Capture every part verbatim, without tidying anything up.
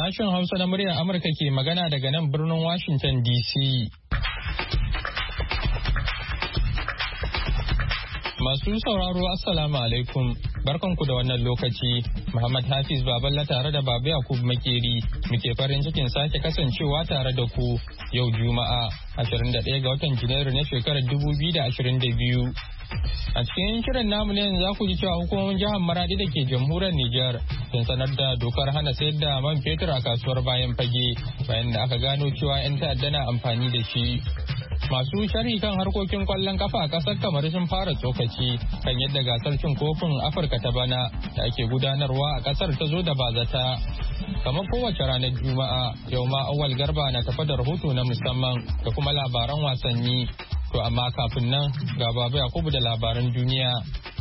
Sashen Hausa na muryar Amurka ke magana daga nan birnin Washington D C. Masu sauraro Assalamu alaikum, barkanku da wannan lokaci. Muhammad Hafiz Baballa tare da Baba Yakub Makeri muke farin cikin sake kasancewa tare da ku yau Juma'a ashirin da ɗaya ga watan Janairu na shekarar dubu biyu da ashirin da biyu. A cikin shirin namu ne za ku ji cewa hukumomin jihar Maradi da ke jamhuriyar Nijar sun sanar da dokar hana sayar da man fetur a kasuwar bayan fage bayan da aka gano cewa 'yan ta'adda na amfani da shi. Masu sharhi kan harkokin kwallon kafa a ƙasar kamar sun fara tsokaci kan yadda gasar cin kofin Afirka ta bana da ake gudanarwa a ƙasar ta zo da bazata. Kamar kowace ranar Juma'a, yau ma Awal Garba na tafa da rahoto na musamman da kuma labaran wasanni. To amma kafin nan ga Baba Yakubu da labaran duniya.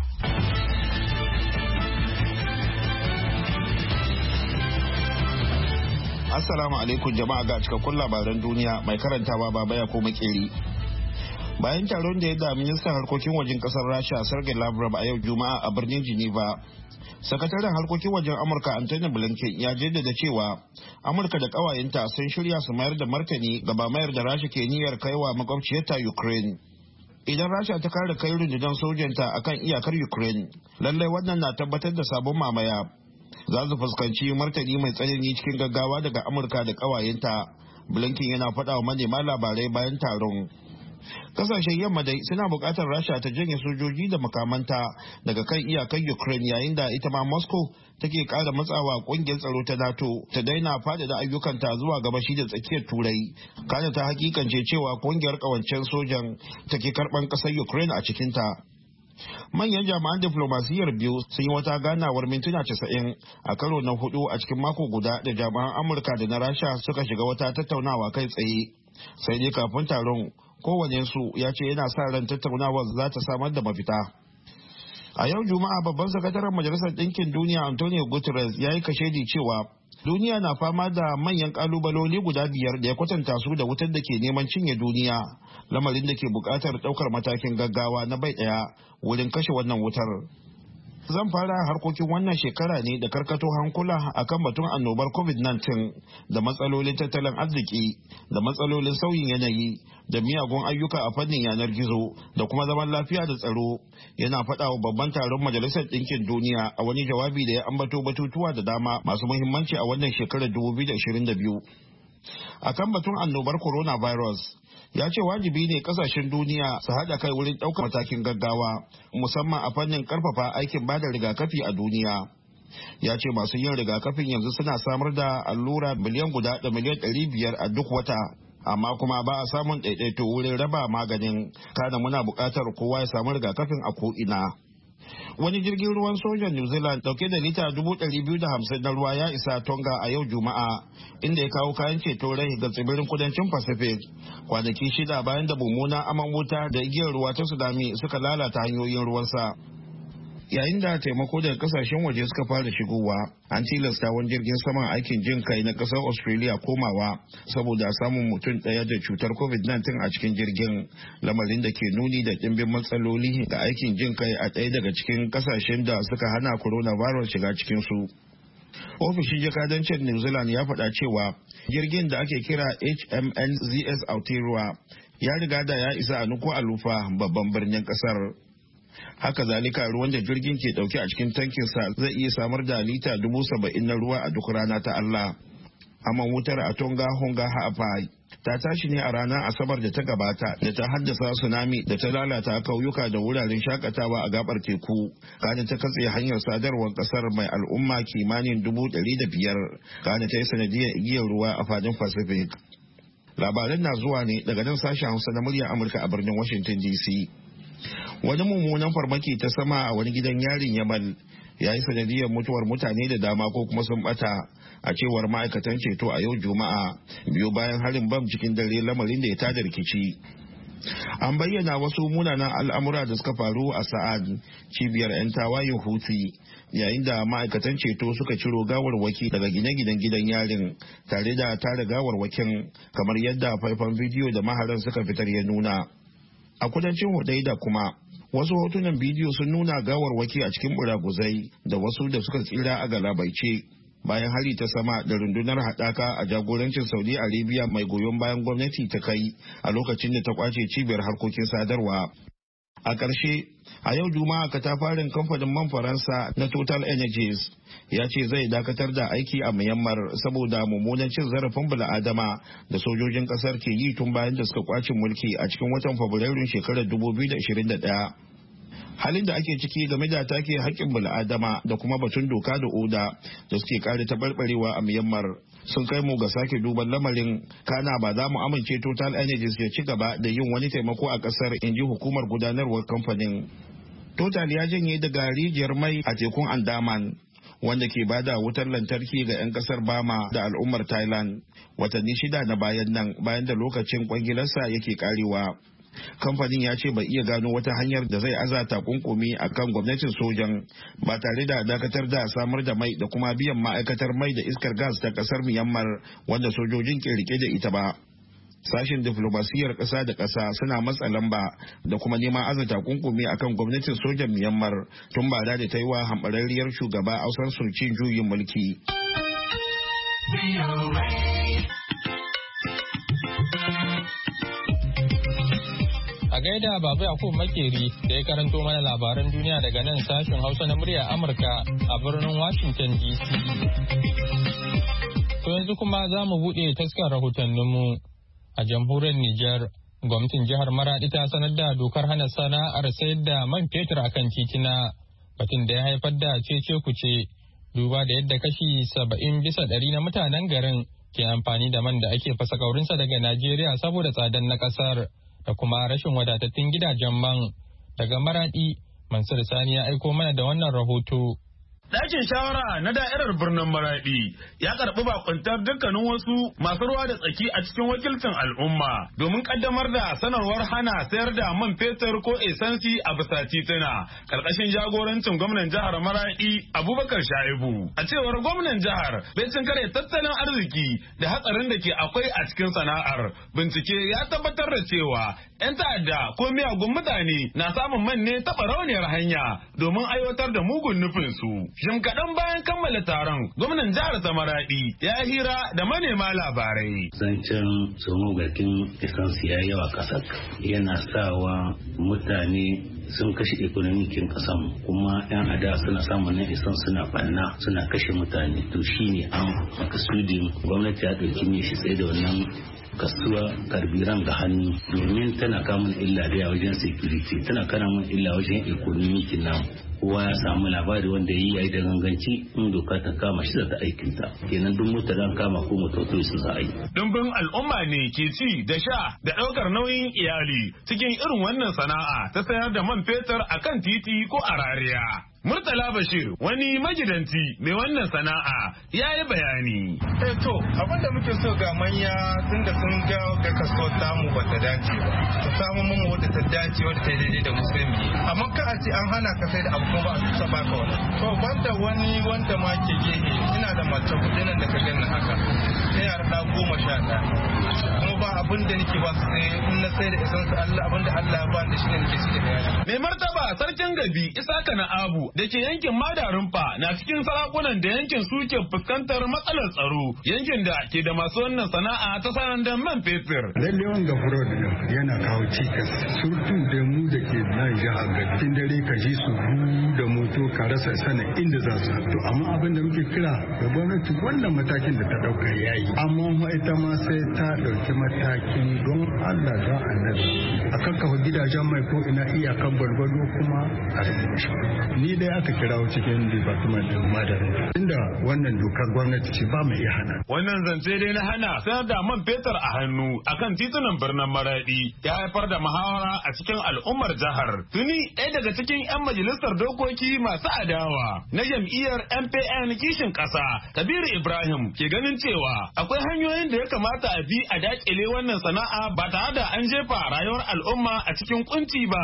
Assalamu alaikum jama'a, ga cikakkun labaran duniya mai karantawa Baba Yakubu Makeri. Bayan taron da ya da ministan harkokin wajen kasar Rasha Sergei Lavrov a yau Juma'a a birnin Geneva, sakataren harkokin wajen Amurka Antony Blinken ya jaddada cewa Amurka da ƙawayenta sun shirya su mayar da martani ga mayar da Rasha ke niyyar kaiwa makwabciyarta Ukraine. Idan Rasha ta kare kai rundunar sojanta akan iyakar Ukraine, lallai wannan na tabbatar da sabon mamaya. Za su fuskanci martani mai tsanani cikin gaggawa daga Amurka da ƙawayenta. Blinken yana faɗa wa manema labarai bayan taron. Kasashen yamma dai suna buƙatar Rasha ta janye sojoji da makamanta daga kan iyakar Ukraine, yayin da ita ma Moscow take ƙara matsawa ƙungiyar tsaro ta NATO ta daina faɗaɗa ayyukanta zuwa gabashi da tsakiyar Turai. Kana ta hakikance cewa ƙungiyar ƙawancen sojan take karɓan ƙasar Ukraine a cikinta. Manyan jami'an diflomasiyyar biyu sun yi wata ganawar mintuna casa'in a karo na hudu a cikin mako guda da jami'an Amurka da na Rasha suka shiga wata tattaunawa kai tsaye. Sai dai kafin taron, kowanensu ya ce yana sa ran tattaunawar za ta samar da mafita. A yau Juma'a, babban sakataren Majalisar Ɗinkin Duniya Antonio Guterres ya yi kashedi cewa duniya na fama da manyan kalubaloli guda biyar da ya kwatanta su da wutar da ke neman cinye duniya, lamarin da ke buƙatar ɗaukar matakin gaggawa na bai ɗaya wurin kashe wannan wutar. Zan fara harkokin wannan shekara ne da karkato hankula akan batun annobar covid nineteen da matsalolin tattalin arziki da matsalolin sauyin yanayi da miyagun ayyuka a fannin yanar gizo da kuma zaman lafiya da tsaro, yana faɗa wa babban taron Majalisar Ɗinkin Duniya a wani jawabi da ya ambato batutuwa da dama masu muhimmanci a wannan shekarar dubu biyu da ashirin da biyu. Akan batun annobar coronavirus, ya ce wajibi ne kasashen duniya su haɗa kai wurin ɗaukar matakin gaggawa, musamman a fannin ƙarfafa aikin bada rigakafi a duniya. Ya ce masu yin rigakafin yanzu suna samar da allura miliyan guda da miliyan ɗari biyar a duk wata, amma kuma ba a samun ɗaiɗaito wurin raba maganin. Kana muna buƙatar kowa ya samu rigakafin a ko'ina. Wani jirgin ruwan sojan New Zealand dauke da lita dubu ɗari biyu da hamsin na ruwa ya isa Tonga a yau Juma'a, inda ya kawo kayan ceto rai ga tsibirin kudancin Pacific, kwanaki shida bayan da mummunan aman wuta da igiyar ruwa ta tsunami suka lalata hanyoyin ruwansa. Yayin da taimako daga kasashen waje suka fara shigowa, an tilasta wani jirgin saman aikin jin kai na kasar Australia komawa saboda samun mutum ɗaya da cutar covid nineteen a cikin jirgin, lamarin da ke nuni da ɗimbin matsaloli ga aikin jin kai a ɗaya daga cikin kasashen da suka hana coronavirus shiga cikin su. Ofishin jakadancin New Zealand ya faɗa cewa jirgin da ake kira H M N Z S Aotearoa ya riga da ya isa a Nuku Alufa, babban birnin kasar. Haka zalika, ruwan da jirgin ke dauke a cikin tankinsa zai iya samar da lita dubu saba'in na ruwa a duk rana ta Allah. Aman wutar a Tonga Honga Ha'apai ta tashi ne a ranar Asabar da ta gabata da ta haddasa tsunami da ta lalata kauyuka da wuraren shakatawa a gabar teku. Kana ta katse hanyar sadarwar kasar mai al'umma kimanin dubu ɗari da biyar. Kana ta yi sanadiyar igiyar ruwa a fadin Pacific. Labaran na zuwa ne daga nan sashen Hausa na muryar Amurka a birnin Washington D C. Wani mummunan farmaki ta sama a wani gidan yarin Yamal ya yi sanadiyar mutuwar mutane da dama ko kuma sun bata, a cewar ma'aikatan ceto a yau Juma'a, biyu bayan harin bam cikin dare, lamarin da ya tada rikici. An bayyana wasu munanan al'amura da suka faru a Sa'ad, cibiyar 'yan tawayin Houthi, yayin da ma'aikatan ceto suka ciro gawarwaki daga gine-ginen gidan yarin tare da tara gawarwakin, kamar yadda faifan bidiyo da maharan suka fitar ya nuna. A kudancin Hudaida kuma, wasu hotunan bidiyo sun nuna gawarwaki a cikin buraguzai da wasu da suka tsira a galabaice. bayan hari ta sama da rundunar haɗaka a jagorancin Saudi Arabia mai goyon bayan gwamnati ta kai a lokacin da ta kwace cibiyar harkokin sadarwa. A ƙarshe, a yau Juma'a katafaren kamfanin man Faransa na Total Energies ya ce zai dakatar da aiki a Myanmar saboda mummunan cin zarafin bil'adama da sojojin ƙasar ke yi tun bayan da suka kwace mulki a cikin watan Fabrairun shekarar dubu biyu da ashirin da ɗaya. Halin da ake ciki game da take haƙƙin bil'adama da kuma batun doka da oda da suke ƙara taɓarɓarewa a Myanmar sun kai mu ga sake duban lamarin, kana ba za mu amince Total Energies ya ci gaba da yin wani taimako a ƙasar, in ji hukumar gudanarwar kamfanin. Total ya janye daga rijiyar mai a tekun Andaman wanda ke bada wutar lantarki ga 'yan kasar Bama da al'ummar Thailand watanni shida na bayan nan, bayan da lokacin kwangilarsa yake karewa. Kamfanin ya ce bai iya gano wata hanyar da zai aza takunkumi a kan gwamnatin sojan ba tare da dakatar da samar da mai da kuma biyan ma'aikatar mai da iskar gas ta kasar Myanmar wanda sojojin ke rike da ita ba. Sashen diflomasiyyar ƙasa da ƙasa suna matsa lamba da kuma neman aza takunkumi a kan gwamnatin sojan Myanmar tun ba da ta yi wa hambararriyar shugaba Aung San Suu juyin mulki. A gaida Baba Yakubu Makeri da ya karanto mana labaran duniya daga nan sashen Hausa na murya Amurka a birnin Washington D C. To yanzu kuma za mu buɗe taskar rahotanninmu. A jamhuriyar Nijar, gwamnatin jihar Maradi ta sanar da dokar hana sana'ar sayar da man fetur akan titina, batun da ya haifar da cece kuce, duba da yadda kashi saba'in bisa ɗari na mutanen garin ke amfani da man da ake fasa kaurinsa daga Najeriya saboda tsadan na ƙasar. Da kuma rashin wadatattun gidajen man. Daga Maradi, Mansur Sani ya aiko mana da wannan rahoto. Ɗakin shawara na da'irar birnin Maraɗi ya karɓi bakuntar dukkanin wasu masu ruwa da tsaki a cikin wakilcin al'umma domin ƙaddamar da sanarwar hana sayar da man fetur ko esansi a bisa tituna ƙarƙashin jagorancin gwamnan jihar Maraɗi Abubakar Shaibu. A cewar gwamnan jihar, bai cin kare tattalin arziki da hatsarin da ke akwai a cikin sana'ar. Bincike ya tabbatar da cewa 'yan ta'adda ko miyagun mutane na samun man ne ta ɓarauniyar hanya domin aiwatar da mugun nufinsu. Jim kaɗan bayan kammala taron, gwamnan jihar ta Maraɗi ya hira da manema labarai. Zancen tsomogakin esansi ya yawa ƙasar yana sawa mutane sun kashe ekonomikin kasan, kuma yan ada suna samun na isan suna banna suna kashe mutane. To shine an makasudin gwamnati ya ɗauki ne shi tsaye da wannan kasuwa karbiran ga hannu, domin tana kamun illa da wajen security, tana kana mun illa wajen ekonomikin namu. Kowa ya samu labari wanda yi yayi da ganganci, in doka ta kama shi da aikinta, kenan duk mutane an kama ko mutoto su za a yi. Dumbin al'umma ne ke ci da sha da ɗaukar nauyin iyali cikin irin wannan sana'a ta sayar da man fetur a kan titi ko a rariya. Murtala Bashir, wani magidanci mai wannan sana'a, ya yi bayani. Eh to, abin da muke so ga manya tun da sun ga ga kaso tamu ba ta dace ba. Su samu mu wadda ta dace wadda ta daidai da musulmi. Amma ka a ce an hana ka sai da abu kuma ba a tusa ba ka wani. To banda wani wanda ma ke gehe, ina da mace hudu nan da ka gani haka. Sai yara da goma sha ɗaya. Kuma ba abin da nake ba su sai in na sai da isan su Allah abin da Allah ba da shi ne nake shi da bayani. Mai martaba sarkin Gabi Isaka na Abu da ke yankin Madarunfa na cikin sarakunan da yankin su ke fuskantar matsalar tsaro, yankin da ke da masu wannan sana'a ta sanar man fetur. Lalle wanga fraud yana kawo cikas, surtu da mu da ke nan jihar Gabi. Cikin dare ka ji su da moto ka rasa sanin inda za su. To amma abin da muke kira ga gwamnati, wannan matakin da ta dauka yayi, amma ita ma sai ta dauki matakin don Allah don annabi a kakkafa gidajen mai ko ina iyakan gwargwado kuma a ni dai aka kirawo cikin department din Madarin, inda wannan dokar gwamnati ce ba mai iya hana. Wannan zance dai na hana sayar da man fetur a hannu akan titunan birnin Maradi ya haifar da muhawara a cikin al'ummar jihar. Tuni ɗaya daga cikin 'yan majalisar dokoki masu adawa na jam'iyyar M P N kishin ƙasa, Kabiru Ibrahim, ke ganin cewa akwai hanyoyin da ya kamata a bi a dakile wannan sana'a ba tare da an jefa rayuwar al'umma a cikin kunci ba.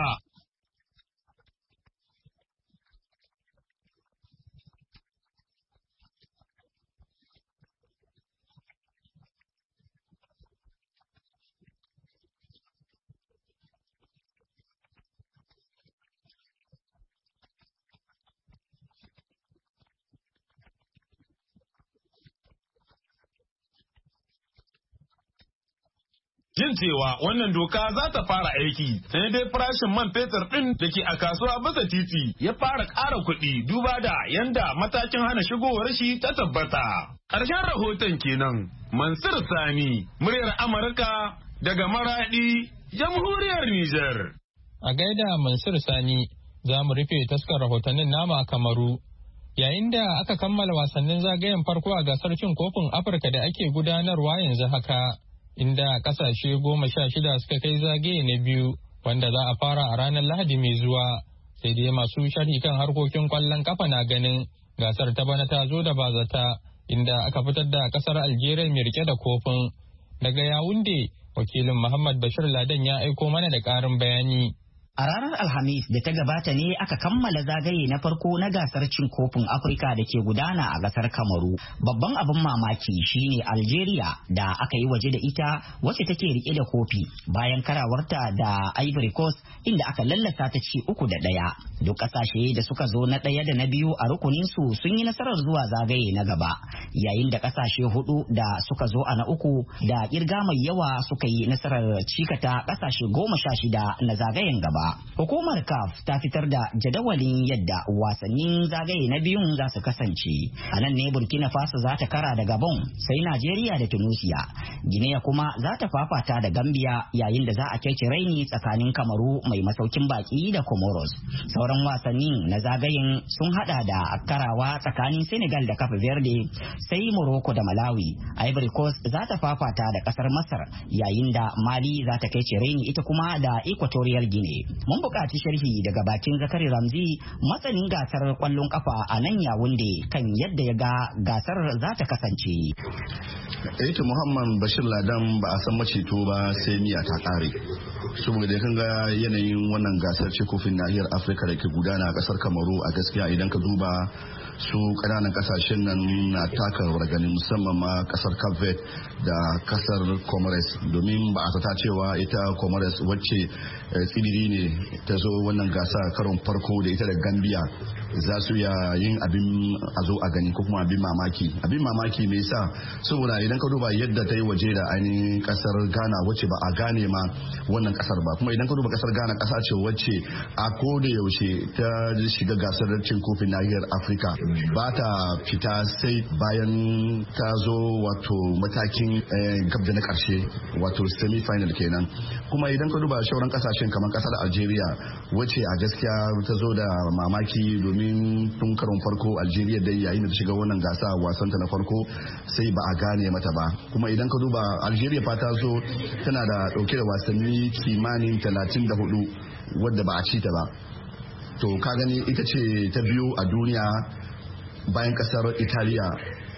jin cewa wannan doka za ta fara aiki sai dai farashin man fetur ɗin da ke a kasuwa bisa titi ya fara ƙara kuɗi duba da yanda matakin hana shigowar shi ta tabbata. Ƙarshen rahoton kenan Mansur Sani, muryar Amurka daga Maradi, Jamhuriyar Nijar. A gaida Mansur Sani, za mu rufe taskar rahotannin nama a Kamaru. Yayin da aka kammala wasannin zagayen farko a gasar cin kofin Afirka da ake gudanarwa yanzu haka, inda kasashe goma sha shida suka kai zagaye na biyu wanda za a fara a ranar Lahadi mai zuwa. Sai dai masu sharhi kan harkokin kwallon kafa na ganin gasar ta bana ta zo da bazata, inda aka fitar da kasar Algeria mai rike da kofin. Daga Yawunde, wakilin Muhammad Bashir Ladan ya aiko mana da ƙarin bayani. A ranar Alhamis da ta gabata ne aka kammala zagaye na farko na gasar cin kofin Afirka da ke gudana a gasar Kamaru. Babban abin mamaki shine Algeria da aka yi waje da ita wacce take rike da kofi bayan karawarta da Ivory Coast inda aka lallasa ta ci uku da ɗaya. Duk ƙasashe da suka zo na ɗaya da na biyu a rukunin su sun yi nasarar zuwa zagaye na gaba, yayin da ƙasashe hudu da suka zo a na uku da kirga mai yawa suka yi nasarar cikata ƙasashe goma sha shida na zagayen gaba. Hukumar C A F ta fitar da jadawalin yadda wasannin zagaye na biyun za su kasance. A nan ne Burkina Faso za ta kara da Gabon, sai Najeriya da Tunisia. Guinea kuma za ta fafata da Gambia, yayin da za a kece raini tsakanin Kamaru mai masaukin baki da Comoros. Sauran wasannin na zagayen sun hada da karawa tsakanin Senegal da Cape Verde, sai Morocco da Malawi. Ivory Coast za ta fafata da kasar Masar, yayin da Mali za ta kece raini ita kuma da Equatorial Guinea. Mun buƙaci sharhi daga bakin Zakari Ramzi, masanin gasar ƙwallon ƙafa a nan Yawunde, kan yadda ya ga gasar za ta kasance. Eto Muhammad Bashir Ladan, ba a san maceto ba sai miya ta ƙare. Saboda kan ga yanayin wannan gasar ce kofin nahiyar Afirka da ke gudana a ƙasar Kamaru, a gaskiya idan ka duba su ƙananan ƙasashen nan na taka wargani, musamman ma ƙasar Cape Verde da ƙasar Comoros, domin ba a zata cewa ita Comoros wacce tsibiri ne ta zo wannan gasa karon farko da ita da Gambia za su ya yin abin a zo a gani ko kuma abin mamaki. Abin mamaki me yasa? Saboda idan ka duba yadda ta yi waje da ainihin kasar Ghana wacce ba a gane ma wannan kasar ba, kuma idan ka duba kasar Ghana kasa ce wacce a koda yaushe ta shiga gasar cin kofin nahiyar Afirka ba ta fita sai bayan ta zo wato matakin gab da na karshe wato semi final kenan. Kuma idan ka duba shauran kasashen kamar kasar Algeria wacce a gaskiya ta zo da mamaki, domin tun karon farko Algeria dai yayin da ta shiga wannan gasa wasanta na farko sai ba a gane mata ba. Kuma idan ka duba Algeria fa ta zo tana da dauke da wasanni kimanin talatin da hudu wadda ba a ci ta ba. To ka gani ita ce ta biyu a duniya bayan kasar Italiya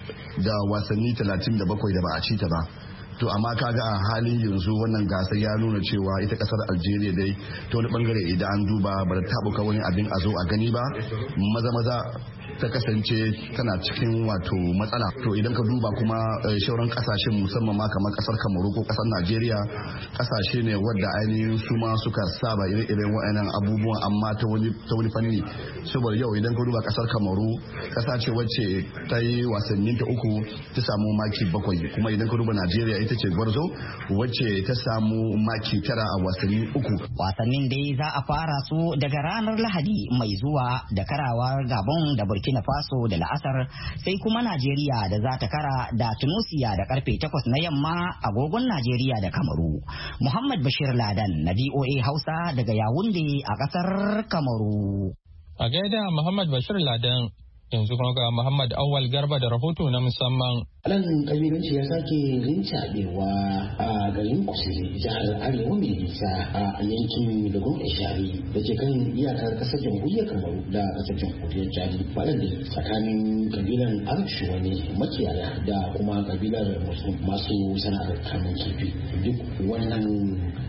da wasanni talatin da bakwai da ba a ci ta ba. To amma kaga a halin yanzu wannan gasar ya nuna cewa ita kasar Algeria dai ta wani bangare idan an duba ba ta tabuka wani abin a zo a gani ba, maza maza ta kasance tana cikin wato matsala. To idan ka duba kuma shauran kasashen musamman ma kamar kasar Kamaru ko kasar Najeriya, kasashe ne wadda ainihin su ma suka saba ire-iren wa'annan abubuwan, amma ta wani ta wani fanni. Saboda yau idan ka duba kasar Kamaru kasa ce wacce ta yi wasannin ta uku ta samu maki bakwai, kuma idan ka duba Najeriya ita ce gwarzo wacce ta samu maki tara a wasanni uku. Wasannin dai za a fara su daga ranar Lahadi mai zuwa da karawar Gabon da Burkina Faso da la'asar, sai kuma Najeriya da za ta kara da Tunisia da karfe takwas na yamma agogon Najeriya da Kamaru. Muhammad Bashir Ladan na V O A Hausa daga Yawunde a kasar Kamaru. A gaida Muhammad Bashir Ladan, yanzu kuma ga Muhammad Awal Garba da rahoto na musamman. Nan kabilanci ya sake rincaɓewa a garin Kusuri, jihar Arewa mai nisa a yankin Dogon Ishari da ke kan iyakar ƙasar jamhuriyar Kamaru da ƙasar jamhuriyar Chadi. Waɗanda tsakanin kabilan Arshuwa ne makiyaya da kuma kabilar masu sana'ar kamun kifi. Duk wannan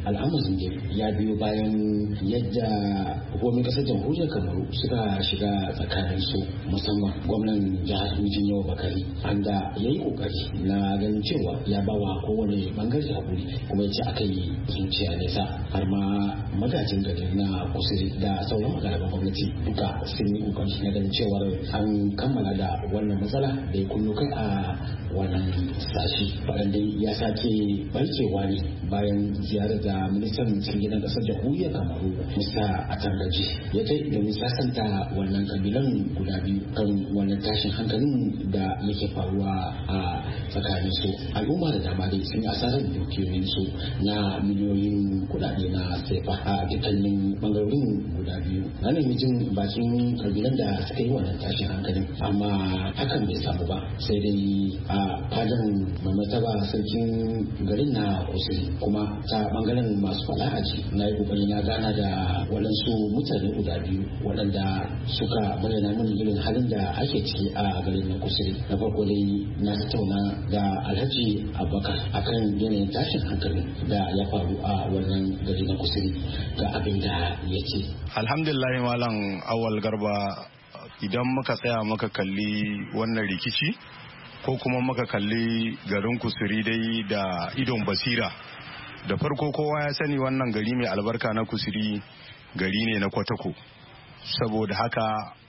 al'amarin da ya biyo bayan yadda hukumomin kasar jamhuriyar kamaru suka shiga tsakanin su musamman gwamnan jihar mijin yawa bakari an da ya yi kokari na ganin cewa ya ba wa kowane bangare hakuri kuma ya ce aka yi zuciya nesa har ma magajin gari na kusuri da sauran magalaban gwamnati duka sun yi kokari na ganin cewar an kammala da wannan matsala da ya kunno kai a wannan sashi waɗanda ya sake barkewa ne bayan ziyarar da ministan cikin gidan ƙasar jamhuriyar kamaru mista atangaji ya kai domin sasanta wannan kabilan guda biyu kan wannan tashin hankalin da yake faruwa a tsakanin su al'umma da dama dai sun yi asarar dukiyoyin su na miliyoyin kuɗaɗe na sefa a dukkanin bangarorin guda biyu na nemi jin bakin kabilan da suka yi wannan tashin hankalin amma hakan bai samu ba sai dai a fadan mai martaba sarkin garin na kusuri kuma ta bangaren masu fala'aji na yi kokari na gana da waɗansu mutane guda biyu waɗanda suka bayyana mini irin halin da ake ciki a garin na kusuri na farko dai na tattauna da alhaji abubakar akan yanayin tashin hankali da ya faru a wannan gari na kusuri ga abin da ya ce. Alhamdulillah malam Awal Garba, idan muka tsaya muka kalli wannan rikici ko kuma muka kalli garin kusuri dai da idon basira, da farko kowa ya sani wannan gari mai albarka na kusuri gari ne na kwatako, saboda haka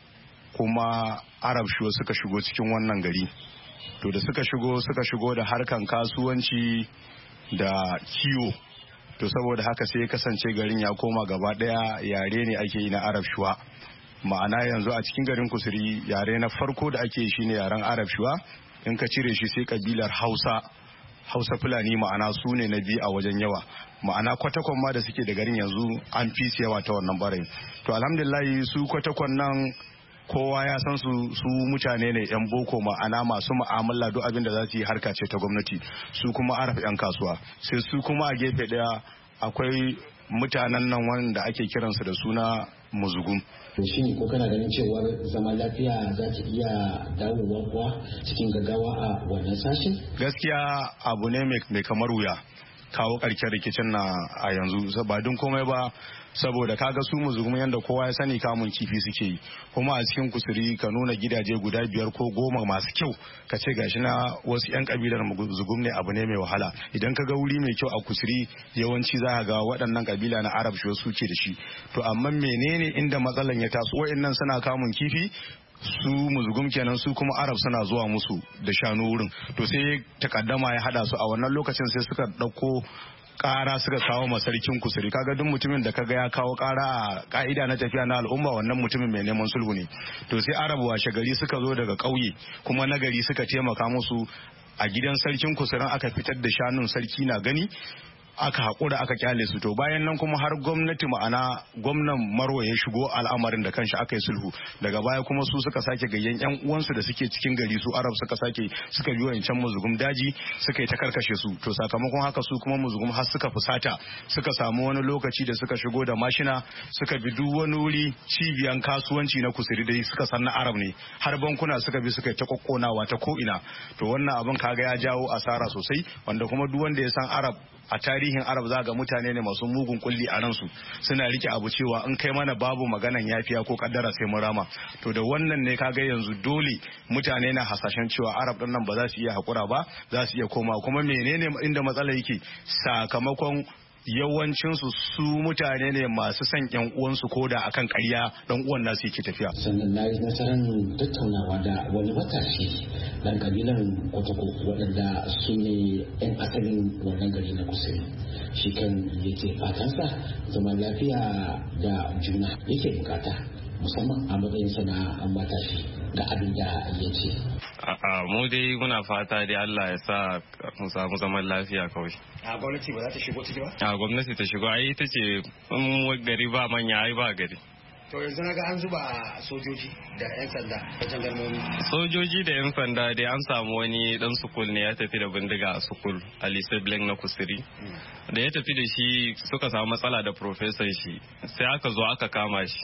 kuma arab shuwa suka shigo cikin wannan gari. To da suka shigo suka shigo da harkan kasuwanci da kiwo, to saboda haka sai ya kasance garin ya koma gaba daya yare ne ake yi na arab shuwa. Ma'ana yanzu a cikin garin kusuri yare na farko da ake yi shine yaren arab shuwa, in ka cire shi sai kabilar hausa hausa fulani, ma'ana su ne na biyu a wajen yawa. Ma'ana kwatakwan ma da suke da garin yanzu an fi yawa ta wannan barayin. To alhamdulillah su kwatakwan nan kowa ya san su su mutane ne yan boko, ma'ana masu mu'amala duk abin da za su yi harka ce ta gwamnati, su kuma araf yan kasuwa. Sai su kuma a gefe daya akwai mutanen nan wanda ake kiransu da suna muzugum. To shi ko kana ganin cewar zaman lafiya za ta iya dawowa kuwa cikin gaggawa a wannan sashen? Gaskiya abu ne mai kamar wuya kawo ƙarshen rikicin na a yanzu, ba don komai ba saboda kaga su muzugum yanda kowa ya sani kamun kifi suke yi, kuma a cikin kusuri ka nuna gidaje guda biyar ko goma masu kyau ka ce gashi na wasu yan kabilar muzugum ne, abu ne mai wahala. Idan ka ga wuri mai kyau a kusuri yawanci za ka ga waɗannan kabila na arab shi suke da shi. To amma menene inda matsalan ya taso, wa'annan suna kamun kifi, su muzugum kenan, su kuma arab suna zuwa musu da shanu wurin. To sai takaddama ya hada su a wannan lokacin, sai suka dauko kara suka kawo ma sarkin kusuri. Kaga duk mutumin da kaga ya kawo kara a ka'ida na tafiya na al'umma, wannan mutumin mai neman sulhu ne. To sai arab washe gari suka zo daga ƙauye kuma na gari suka taimaka musu a gidan sarkin kusurin, aka fitar da shanun, sarki na gani aka haƙura aka kyale su. To bayan nan kuma har gwamnati, ma'ana gwamnan Marwa ya shigo al'amarin da kanshi, aka yi sulhu. Daga baya kuma su suka sake gayyan yan uwansu da suke cikin gari, su arab suka sake suka biyo yancan muzugum daji suka yi ta karkashe su. To sakamakon haka su kuma muzugum har suka fusata, suka samu wani lokaci da suka shigo da mashina suka bi duk wani wuri cibiyan kasuwanci na kusuri dai suka san na arab ne, har bankuna suka bi suka yi ta kokkonawa ta ko ina. To wannan abin kaga ya jawo asara sosai, wanda kuma duk wanda ya san arab a tarihin arab za ga mutane ne masu mugun kulli a ransu, suna rike abu cewa in kai mana babu maganan yafiya ko kaddara sai mun rama. To da wannan ne kaga yanzu dole mutane na hasashen cewa arab din nan ba za su iya hakura ba, za su iya koma. Kuma menene inda matsala yake, sakamakon yawancinsu su mutane ne masu son yan uwansu ko da akan ƙarya dan uwan nasu yake tafiya. Sannan na yi nasarar tattaunawa da wani matashi dan kabilan Kotoko waɗanda su ne yan asalin wannan gari na Kusuri. Shi kan yake fatansa zaman lafiya da juna yake bukata, musamman a matsayinsa na matashi, da abin da ya ce. A'a, mu dai muna fata dai Allah ya sa mu samu zaman lafiya kawai. A gwamnati ba za ta shigo ciki ba? A gwamnati ta shigo, ai ita ce in gari ba manya ai ba gari. To yanzu na ga an zuba sojoji da 'yan sanda da jandarmomi. Sojoji da 'yan sanda dai an samu wani dan sukul ne ya tafi da bindiga a sukul a Lise Blank na Kusuri. Da ya tafi da shi suka samu matsala da professor shi, sai aka zo aka kama shi.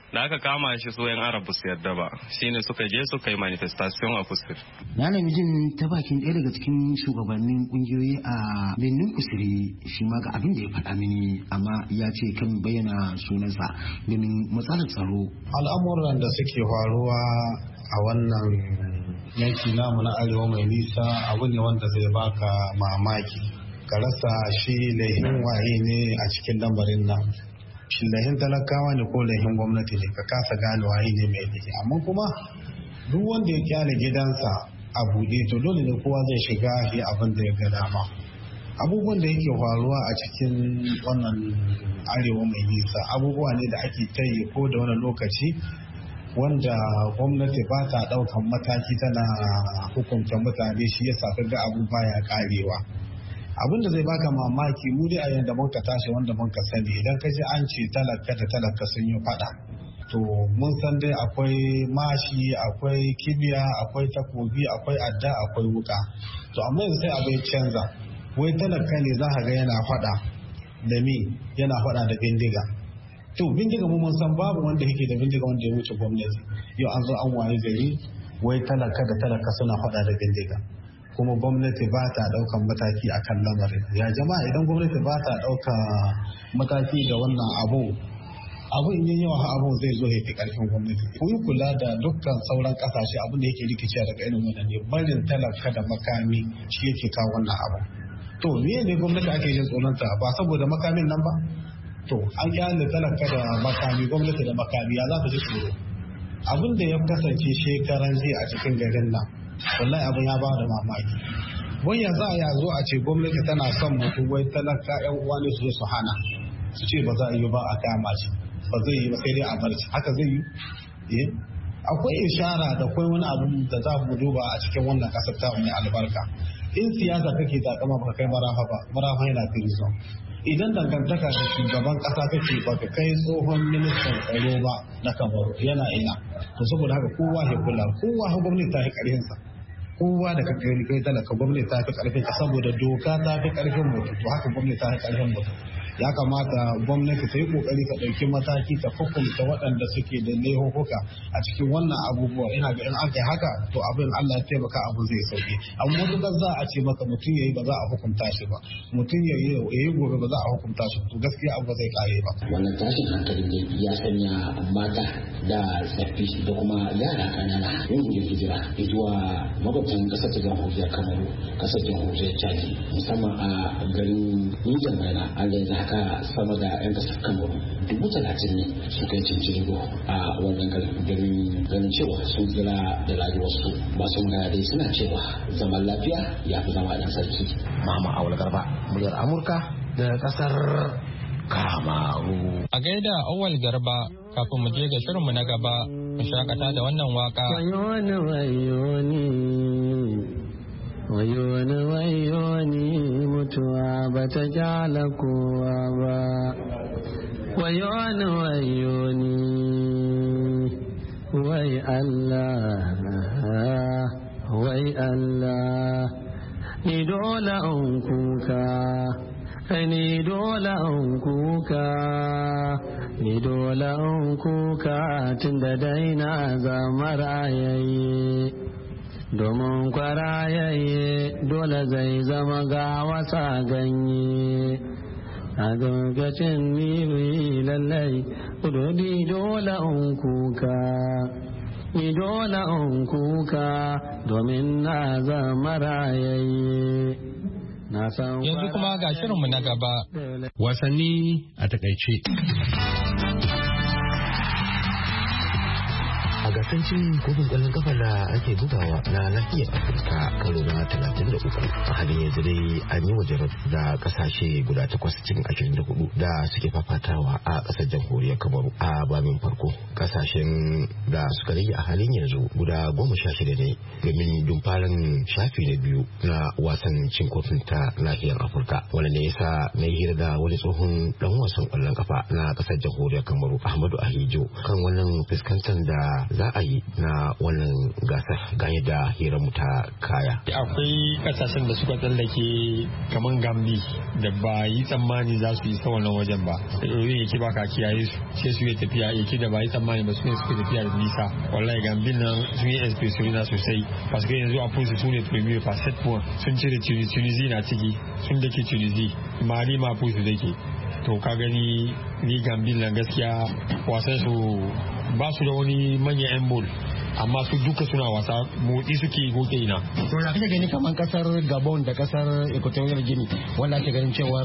da aka kama shi so yan arabu su yarda ba shine suka je suka yi manifestation a kusuri. Na nemi jin ta bakin ɗaya daga cikin shugabannin kungiyoyi a birnin kusuri shi ma ga abin da ya faɗa mini amma ya ce kan bayyana sunansa domin matsalar tsaro. Al'amuran da suke faruwa a wannan yanki namu na arewa mai nisa abu ne wanda zai baka mamaki ka rasa shi laihin waye ne a cikin lambarin nan. Shi laihin talakawa ne ko laihin gwamnati ne ka kasa gane waye ne mai laifi amma kuma duk wanda ya kyale gidansa a buɗe to dole ne kowa zai shiga shi abin da ya ga dama. Abubuwan da yake faruwa a cikin wannan arewa mai nisa abubuwa ne da ake tayi ko da wani lokaci wanda gwamnati ba ta ɗaukan mataki tana hukunta mutane shi yasa kaga abu baya karewa. Abin da zai baka mamaki mu dai a yanda mun ka tashi wanda mun ka sani idan ka ji an ce talaka da talaka sun yi fada to mun san dai akwai mashi akwai kibiya akwai takobi akwai adda akwai wuka to amma yanzu sai abu ya canza wai talaka ne za ka ga yana fada da mi yana fada da bindiga to bindiga mu mun san babu wanda yake da bindiga wanda ya wuce gwamnati yau an zo an waye gari wai talaka da talaka suna fada da bindiga kuma gwamnati ba ta daukan mataki akan lamarin. Ya jama'a idan gwamnati ba ta dauka mataki da wannan abu abu in yi yawa abu zai zo ya fi karfin gwamnati. Ku yi kula da dukkan sauran kasashe abin da yake rikici daga irin wannan ne barin talaka da makami shi yake kawo wannan abu. To me ne gwamnati ake yin tsoronta ba saboda makamin nan ba? To an kyale talaka da makami gwamnati da makami ya za ta ji tsoro. Abin da ya kasance shekaran jiya a cikin garin nan wallahi abin ya ba da mamaki wai ya za a ya zo a ce gwamnati tana son mutum wai talaka yan uwa ne su su hana su ce ba za a yi ba a kama shi ba zai yi ba sai dai a bar shi haka zai yi eh akwai ishara da akwai wani abu da za mu duba a cikin wannan kasar ta mai albarka in siyasa kake takama ba kai marafa ba marafa yana prison idan dangantaka da shugaban kasa kake ba ka kai tsohon ministan tsaro ba na Kamaru yana ina to saboda haka kowa ya kula kowa ha gwamnati ta yi karfin sa kowa da kake kai talaka gwamnati ta fi karfin ka saboda doka ta fi karfin mutum to haka gwamnati ta fi karfin mutum ya kamata gwamnati ta yi kokari ta dauki mataki ta hukunta waɗanda suke da laifuka a cikin wannan abubuwa ina ga in aka yi haka to abin Allah ya taimaka abu zai sauke amma mutukar za a ce maka mutum yayi ba za a hukunta shi ba mutum yayi yayi gobe ba za a hukunta shi to gaskiya abu zai kare ba wannan tashin hankalin da ya sanya mata da tsaffi da kuma yara kanana yin gudun hijira zuwa makwabtan kasar ta jamhuriyar Kamaru kasar jamhuriyar Chad musamman a garin Nijar Maina an yanzu haka sama da yan kasar Kamaru dubu talatin ne suka yi cincirindo a wannan garin domin ganin cewa sun tsira da rayuwarsu masu magana dai suna cewa zaman lafiya ya fi zama ɗan sarki. Mama Awul Garba muryar Amurka da kasar Kamaru. A gaida Awal Garba kafin mu je ga shirinmu na gaba mu shakata da wannan waka. Wayoni wayoni wayoni wayoni mutuwa bata jala kowa ba. Wayoni wayoni wai Allah wai Allah ni dole an kuka ni dole an kuka ni dole an kuka tun da daina zamar ayayi domin kwarayaye dole zai zama ga wasa ganye a gagacin niwi lallai kudodi dole an kuka ni dole an kuka domin na zama rayaye. Yanzu kuma ga shirinmu na gaba. Wasanni a takaice. A gasar cin kofin ƙwallon kafa da ake bugawa na nahiyar Afirka karo na talatin da uku a halin yanzu dai an yi waje da kasashe guda takwas cikin ashirin da hudu da suke fafatawa a ƙasar jamhuriyar Kamaru a babin farko. Kasashen da suka rage a halin yanzu guda goma sha shida ne domin dumfarin shafi na biyu na wasan cin kofin ta nahiyar Afirka. Wanda ne yasa na yi hira da wani tsohon dan wasan ƙwallon kafa na ƙasar jamhuriyar Kamaru Ahmadu Ahijo kan wannan fuskantar da za a yi na wannan gasar ga yadda hirar mu ta kaya. Akwai kasashen da suka tsallake kamar Gambi da ba yi tsammani za su yi sa wannan wajen ba. Irin yake ba ka kiyaye su sai su yi tafiya yake da ba yi tsammani ba su ne suke tafiya da nisa. Wallahi Gambin nan sun yi especially na sosai. Paske yanzu a fusu su ne premier fa set point sun cire Tunisia na ciki sun dake Tunisia Mali ma fusu dake. To ka gani ni Gambin nan gaskiya wasan su ba su da wani manyan yan bol amma su duka suna wasa motsi suke gote ina. To ya kake gani kamar kasar Gabon da kasar Equatorial Guinea wanda ake ganin cewar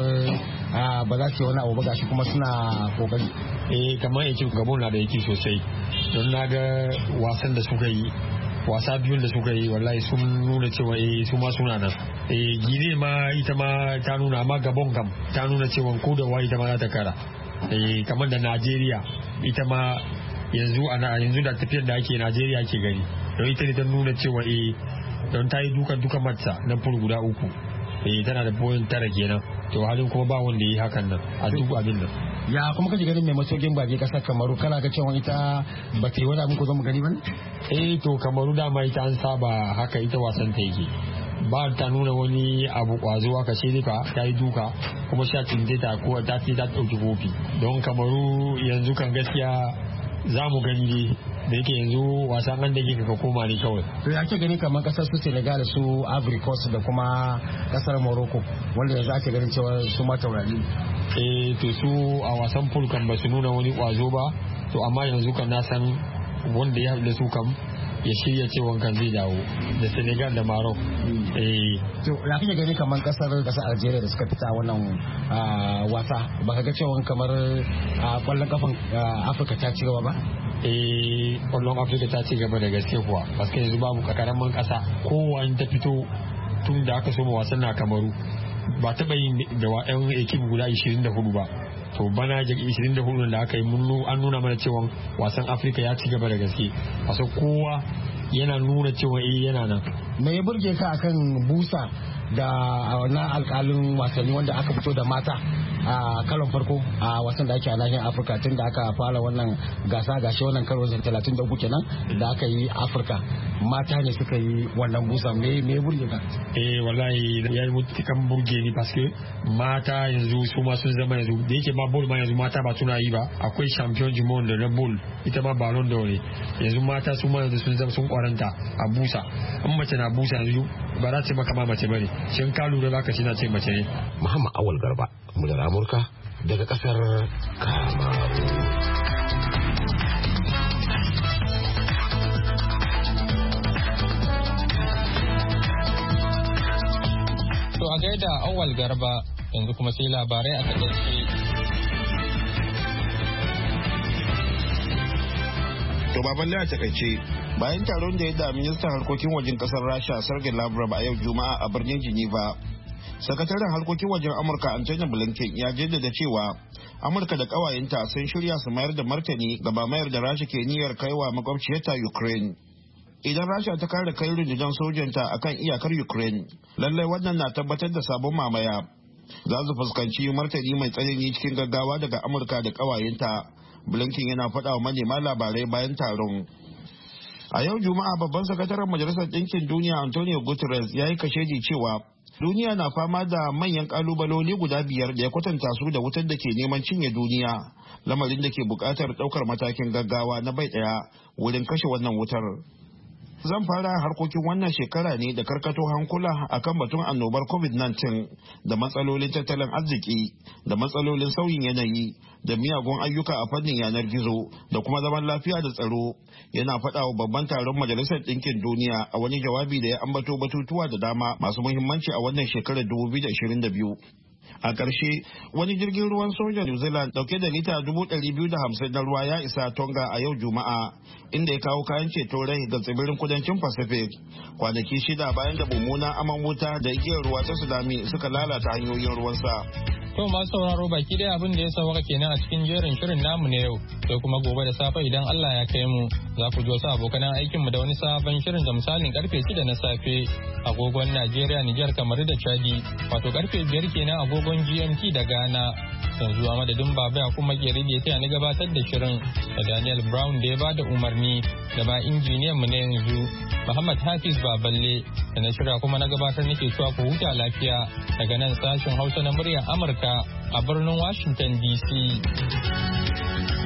ba za su yi wani abu ba gashi kuma suna kokari. Eh kamar yake Gabon na da yake sosai don na ga wasan da suka yi wasa biyun da suka yi wallahi sun nuna cewa eh su ma suna nan. Eh Guinea ma ita ma ta nuna amma Gabon kam ta nuna cewa ko da wai ita ma za ta kara. Eh kamar da Najeriya ita ma yanzu ana yanzu da tafiyar da ake Najeriya ke gani don ita ne ta nuna cewa eh don ta yi duka duka mata na fur guda uku eh tana da point tara kenan to halin kuma ba wanda yi hakan nan a duk abin nan. Ya kuma kaje ganin mai masogin bage kasar Kamaru kana ga cewa ita ba ta yi wani abin ko zo mu gani ba? Eh to Kamaru dama ita an saba haka ita wasan ta yake ba ta nuna wani abu kwazo haka sai dai ta yi duka kuma sha tinde ta ko ta ce ta dauki kofi don Kamaru yanzu kan gaskiya za mu gani da yake yanzu wasan an da ke ka koma ne kawai. To ya ke gani kamar kasar su Senegal su Ivory Coast da kuma kasar Morocco wanda yanzu ake ganin cewa su ma taurari. Eh to su a wasan pool kan ba su nuna wani kwazo ba to amma yanzu kan na san wanda ya haɗu da su kam ya shirya cewa kan zai dawo da Senegal da Maroc. Eh to ya kake gani kamar kasar kasar Algeria da suka fita wannan wasa baka ga cewa kamar kwallon kafan Afirka ta ci gaba ba? Eh kwallon Afirka ta ci gaba da gaske kuwa paske yanzu babu karaman kasa kowa ta fito tun da aka soma wasan na Kamaru ba taɓa yin da yan ekip guda ishirin da hudu ba to bana ishirin da hudu da aka yi an nuna mana cewa wasan Afirka ya ci gaba da gaske paske kowa yana nuna cewa eh yana nan. Me ya burge ka akan busa da na alkalin wasanni wanda aka fito da mata a karon farko a wasan da ake a nahiyar Afirka tun da aka fara wannan gasa gashi wannan karo talatin da uku kenan da aka yi Afirka mata ne suka yi wannan busa me me burge ka? Eh wallahi ya yi mutukan burge ni paske mata yanzu su ma sun zama yanzu da yake ba ball ma yanzu mata ba suna yi ba akwai champion du monde da ball ita ma ballon d'or yanzu mata su ma yanzu sun zama sun kwaranta a busa in mace na busa yanzu ba za ta maka ma mace bane shin ka lura zaka ci na ce mace ne. Muhammad Awal Garba muryar Amurka daga kasar Kamaru. To a gaida Awal Garba yanzu kuma sai labarai a takaice. To baballe a takaice bayan taron da ya da ministan harkokin wajen kasar Rasha Sergei Lavrov a yau Juma'a a birnin Geneva. Sakataren harkokin wajen Amurka Anthony Blinken ya jaddada cewa Amurka da ƙawayenta sun shirya su mayar da martani ga ba mayar da Rasha ke niyyar kaiwa makwabciyarta Ukraine. Idan Rasha ta kare kai rundunar sojanta akan iyakar Ukraine, lallai wannan na tabbatar da sabon mamaya. Za su fuskanci martani mai tsanani cikin gaggawa daga Amurka da ƙawayenta. Blinken yana faɗa wa manema labarai bayan taron. A yau Juma'a babban sakataren Majalisar Ɗinkin Duniya Antonio Guterres ya yi kashedi cewa duniya na fama da manyan kalubaloli guda biyar da ya kwatanta su da wutar da ke neman cinye duniya, lamarin da ke buƙatar ɗaukar matakin gaggawa na bai ɗaya wurin kashe wannan wutar. Zan fara harkokin wannan shekara ne da karkato hankula akan batun annobar covid nineteen da matsalolin tattalin arziki da matsalolin sauyin yanayi da miyagun ayyuka a fannin yanar gizo da kuma zaman lafiya da tsaro, yana faɗa wa babban taron Majalisar Ɗinkin Duniya a wani jawabi da ya ambato batutuwa da dama masu muhimmanci a wannan shekarar dubu biyu da ashirin da biyu. A ƙarshe wani jirgin ruwan sojan New Zealand dauke da lita dubu ɗari biyu da hamsin na ruwa ya isa Tonga a yau Juma'a, inda ya kawo kayan ceto rai ga tsibirin kudancin Pacific kwanaki shida bayan da mummunan aman wuta da igiyar ruwa ta tsunami suka lalata hanyoyin ruwansa. To masu sauraro baki dai abin da ya sauka kenan a cikin jerin shirin namu na yau, sai kuma gobe da safe idan Allah ya kai mu za ku ji wasu abokan aikinmu da wani sabon shirin da misalin karfe shida na safe agogon Najeriya, Nijar, kamar da Chadi, wato karfe biyar kenan agogon G M T da Ghana. yanzu a madadin baba ya kuma ke rage ta ni gabatar da shirin da Daniel Brown da ya ba da umarni da ma injiniyan mu na yanzu Muhammad Hafiz Baballe da na shirya kuma na gabatar nake cewa ku huta lafiya daga nan sashen Hausa na muryar Amurka a birnin Washington D C.